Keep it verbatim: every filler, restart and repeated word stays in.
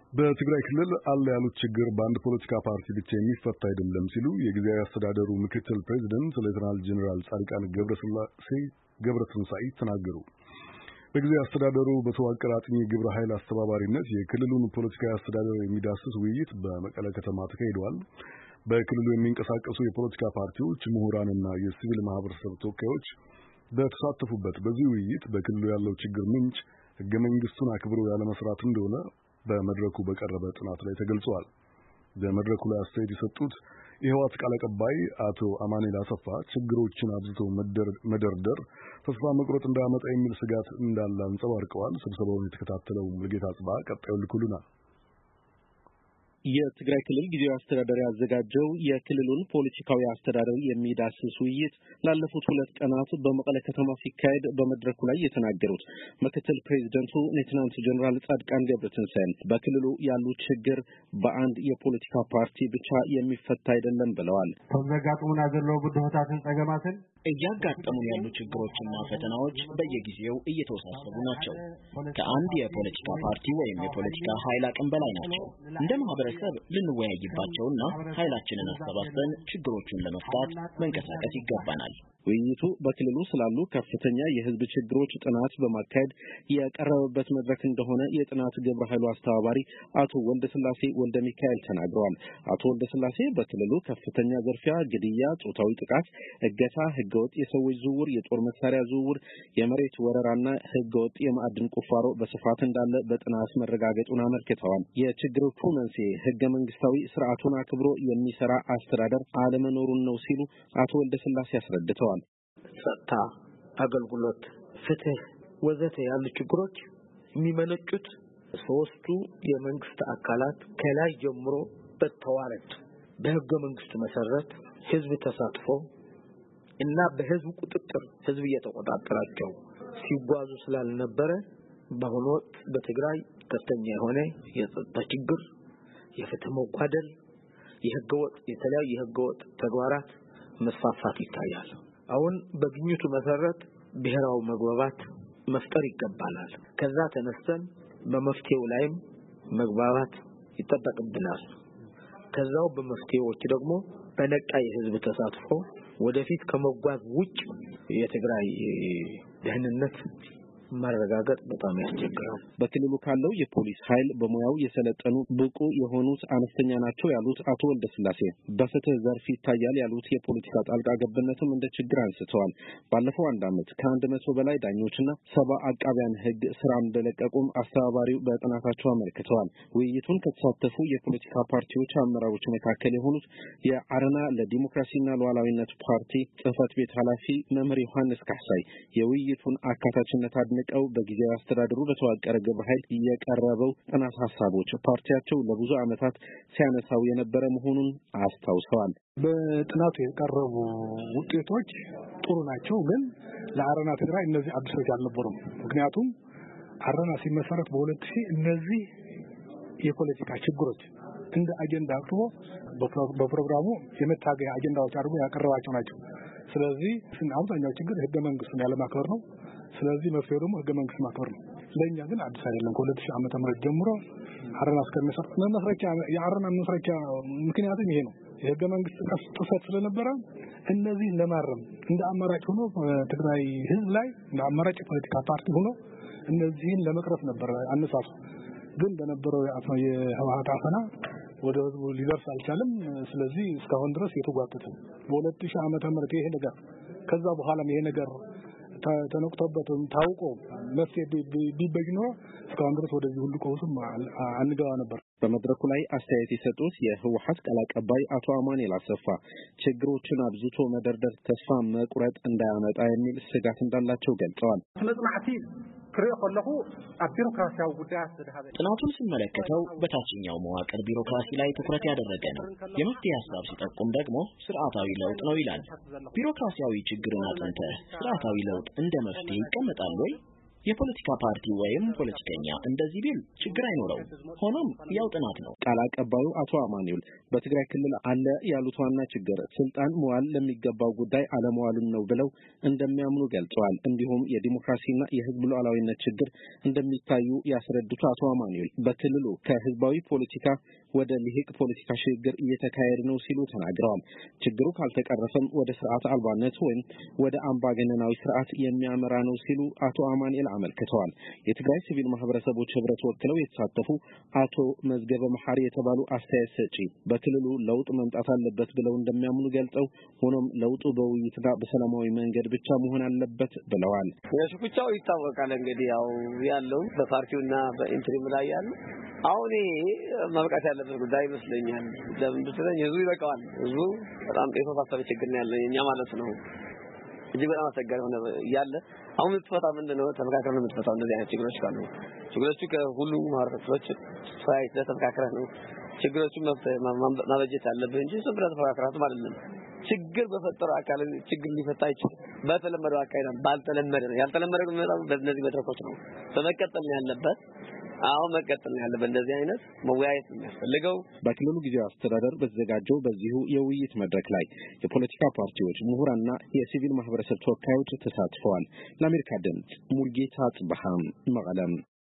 በትግራይ ክልል አለ ያሉት ችግር በአንድ ፖለቲካ ፓርቲ ብቻ የሚፈታ አይደለም ሲሉ የጊዜያዊ አስተዳደሩ ምክትል ፕሬዝዳንት ሌተናል ጄኔራል ጻድቃን ገብረስላሴ ገብረትንሳኤ ተናገሩ። በጊዜያዊ አስተዳደሩ በተዋቀረ አጥኚ ግብረ ኃይል አስተባባሪነት የክልሉን ፖለቲካዊ አስተዳደር የሚዳስስ ውይይት በመቀለ ከተማ ተካሂዷል። በክልሉ የሚንቀሳቀሱ የፖለቲካ ፓርቲዎች፣ ምሁራንና የሲቪል ማህበረሰብ ተወካዮች በተሳተፉበት በዚህ ውይይት በክልሉ ያለው ችግር ምንጭ ህገ መንግስቱን አክብሮ ያለመስራት እንደሆነ በመድረኩ በቀረበ ጥናት ላይ ተገልጿል። በመድረኩ ላይ አስተያየት የሰጡት የህወሓት ቃል አቀባይ አቶ አማኑኤል አሰፋ ችግሮችን አብዝቶ መደርደር ተስፋ መቁረጥ እንዳያመጣ የሚል ስጋት እንዳለ አንጸባርቀዋል። ስብሰባውን የተከታተለው ሙልጌታ አጽባ ቀጣዩን ልኮልናል። የትግራይ ክልል ጊዜያዊ አስተዳደር ያዘጋጀው የክልሉን ፖለቲካዊ አስተዳደር የሚዳስስ ውይይት ላለፉት ሁለት ቀናት በመቀለ ከተማ ሲካሄድ በመድረኩ ላይ የተናገሩት ምክትል ፕሬዝዳንቱ ሌተናንት ጄኔራል ጻድቃን ገብረትንሳኤ በክልሉ ያሉ ችግር በአንድ የፖለቲካ ፓርቲ ብቻ የሚፈታ አይደለም ብለዋል። ተዘጋጥሙና ዘለው ብድሆታትን ጸገማትን እያጋጠሙን ያሉ ችግሮችና ፈተናዎች በየጊዜው እየተወሳሰቡ ናቸው። ከአንድ የፖለቲካ ፓርቲ ወይም የፖለቲካ ኃይል አቅም በላይ ናቸው። እንደ ማህበረሰብ ልንወያይባቸውና ኃይላችንን አሰባስበን ችግሮቹን ለመፍታት መንቀሳቀስ ይገባናል። ውይይቱ በክልሉ ስላሉ ከፍተኛ የህዝብ ችግሮች ጥናት በማካሄድ የቀረበበት መድረክ እንደሆነ የጥናት ግብረ ኃይሉ አስተባባሪ አቶ ወልደስላሴ ወልደሚካኤል ተናግረዋል። አቶ ወልደስላሴ በክልሉ ከፍተኛ ዘርፊያ፣ ግድያ፣ ጾታዊ ጥቃት፣ እገታ፣ ህገወጥ የሰዎች ዝውውር፣ የጦር መሳሪያ ዝውውር፣ የመሬት ወረራና ህገወጥ የማዕድን ቁፋሮ በስፋት እንዳለ በጥናት መረጋገጡን አመልክተዋል። የችግሮቹ መንስኤ ህገ መንግስታዊ ስርዓቱን አክብሮ የሚሰራ አስተዳደር አለመኖሩን ነው ሲሉ አቶ ወልደስላሴ አስረድተዋል። ጸጥታ፣ አገልግሎት፣ ፍትህ ወዘተ ያሉ ችግሮች የሚመነጩት ሶስቱ የመንግስት አካላት ከላይ ጀምሮ በተዋረድ በህገ መንግስት መሰረት ህዝብ ተሳትፎ እና በህዝብ ቁጥጥር ህዝብ እየተቆጣጠራቸው ሲጓዙ ስላልነበረ በአሁኑ ወቅት በትግራይ ከፍተኛ የሆነ የጸጥታ ችግር፣ የፍትህ መጓደል፣ የህገወጥ የተለያዩ የህገወጥ ተግባራት መስፋፋት ይታያል። አሁን በግኝቱ መሰረት ብሔራዊ መግባባት መፍጠር ይገባናል። ከዛ ተነስተን በመፍትሄው ላይም መግባባት ይጠበቅብናል። ከዛው በመፍትሄዎች ደግሞ በነቃ የህዝብ ተሳትፎ ወደፊት ከመጓዝ ውጭ የትግራይ ደህንነት ማረጋገጥ በጣም ያስቸግራል። በክልሉ ካለው የፖሊስ ኃይል በሙያው የሰለጠኑ ብቁ የሆኑት አነስተኛ ናቸው ያሉት አቶ ወልደስላሴ በፍትህ ዘርፍ ይታያል ያሉት የፖለቲካ ጣልቃ ገብነትም እንደ ችግር አንስተዋል። ባለፈው አንድ ዓመት ከአንድ መቶ በላይ ዳኞችና ሰባ አቃቢያን ህግ ስራ እንደለቀቁም አስተባባሪው በጥናታቸው አመልክተዋል። ውይይቱን ከተሳተፉ የፖለቲካ ፓርቲዎች አመራሮች መካከል የሆኑት የአረና ለዲሞክራሲና ሉዓላዊነት ፓርቲ ጽህፈት ቤት ኃላፊ መምህር ዮሐንስ ካሳይ የውይይቱን አካታችነት ንቀው በጊዜያዊ አስተዳደሩ በተዋቀረ ግብረ ኃይል የቀረበው ጥናት ሐሳቦች ፓርቲያቸው ለብዙ ዓመታት ሲያነሳው የነበረ መሆኑን አስታውሰዋል። በጥናቱ የቀረቡ ውጤቶች ጥሩ ናቸው፣ ግን ለአረና ትግራይ እነዚህ አዲሶች አልነበሩም። ምክንያቱም አረና ሲመሰረት በሁለት ሺህ እነዚህ የፖለቲካ ችግሮች እንደ አጀንዳ አቅርቦ በፕሮግራሙ የመታገያ አጀንዳዎች አድርጎ ያቀረባቸው ናቸው። ስለዚህ አብዛኛው ችግር ህገ መንግስቱን ያለማክበር ነው። ስለዚህ መፍትሄው ደግሞ ህገ መንግስት ማክበር ነው። ለኛ ግን አዲስ አይደለም። ከሁለት ሺህ ዓመተ ምህረት ጀምሮ አረና እስከመሰረት መመስረቻ የአረና መመስረቻ ምክንያቱም ይሄ ነው። የህገ መንግስት ጥሰት ስለነበረ እነዚህ ለማረም እንደ አማራጭ ሆኖ ትግራይ ህዝብ ላይ እንደ አማራጭ ፖለቲካ ፓርቲ ሆኖ እነዚህን ለመቅረፍ ነበር አነሳሱ። ግን በነበረው የህወሓት አፈና ወደ ህዝቡ ሊደርስ አልቻለም። ስለዚህ እስካሁን ድረስ የተጓተተ በሁለት ሺህ ዓመተ ምህረት ይሄ ነገር ከዛ በኋላም ይሄ ነገር ተነቅቶበት ታውቆ መፍትሄ ቢበጅ ኖሮ እስካሁን ድረስ ወደዚህ ሁሉ ቀውስም አንገባ ነበር። በመድረኩ ላይ አስተያየት የሰጡት የህወሓት ቃል አቀባይ አቶ አማኑኤል አሰፋ ችግሮችን አብዝቶ መደርደር ተስፋ መቁረጥ እንዳያመጣ የሚል ስጋት እንዳላቸው ገልጸዋል። ጥናቱን ስንመለከተው በታችኛው መዋቅር ቢሮክራሲ ላይ ትኩረት ያደረገ ነው። የመፍትሄ ሐሳብ ሲጠቁም ደግሞ ስርዓታዊ ለውጥ ነው ይላል። ቢሮክራሲያዊ ችግርን አጥንተህ ስርዓታዊ ለውጥ እንደ መፍትሄ ይቀመጣል ወይ? የፖለቲካ ፓርቲ ወይም ፖለቲከኛ እንደዚህ ቢል ችግር አይኖረው። ሆኖም ያው ጥናት ነው። ቃል አቀባዩ አቶ አማኑኤል በትግራይ ክልል አለ ያሉት ዋና ችግር ስልጣን መዋል ለሚገባው ጉዳይ አለመዋሉን ነው ብለው እንደሚያምኑ ገልጸዋል። እንዲሁም የዲሞክራሲና የህዝብ ሉዓላዊነት ችግር እንደሚታዩ ያስረዱት አቶ አማኑኤል በክልሉ ከህዝባዊ ፖለቲካ ወደ ልሂቅ ፖለቲካ ሽግግር እየተካሄደ ነው ሲሉ ተናግረዋል። ችግሩ ካልተቀረፈም ወደ ስርዓት አልባነት ወይም ወደ አምባገነናዊ ስርዓት የሚያመራ ነው ሲሉ አቶ አማኑኤል አመልክተዋል። የትግራይ ሲቪል ማህበረሰቦች ህብረት ወክለው የተሳተፉ አቶ መዝገበ መሐሪ የተባሉ አስተያየት ሰጪ በክልሉ ለውጥ መምጣት አለበት ብለው እንደሚያምኑ ገልጸው ሆኖም ለውጡ በውይይትና በሰላማዊ መንገድ ብቻ መሆን አለበት ብለዋል። የሽኩቻው ይታወቃል። እንግዲህ ያው ያለው በፓርቲውና በኢንትሪም ላይ ያለው አሁን ማብቃት ያለበት ጉዳይ ይመስለኛል። ለምን ብትለኝ ህዝቡ ይበቃዋል። ህዝቡ በጣም የተወሳሰበ ችግር ነው ያለው የኛ ማለት ነው። እጅግ በጣም አስቸጋሪ ሆነ ያለ አሁን ተፈታ ምንድነው ተመካከረ ነው የምትፈታው። እንደዚህ አይነት ችግሮች ካሉ ችግሮቹ ከሁሉም ማህበረሰቦች ሳይት ተመካከረ ነው ችግሮቹ ማበጀት አለብህ እንጂ ዝም ብለህ ተመካከራት ማለት ነው። ችግር በፈጠረው አካል ችግር ሊፈታ ይችላል። በተለመደው አካይዳን ባልተለመደ ነው ያልተለመደ ነው በእነዚህ መድረኮች ነው በመቀጠል ነው ያለበት። አሁን መቀጠል ነው ያለበት። እንደዚህ አይነት መወያየት የሚያስፈልገው በክልሉ ጊዜያዊ አስተዳደር በተዘጋጀው በዚሁ የውይይት መድረክ ላይ የፖለቲካ ፓርቲዎች፣ ምሁራንና የሲቪል ማህበረሰብ ተወካዮች ተሳትፈዋል። ለአሜሪካ ድምጽ ሙልጌታ ጽበሃም መቀለም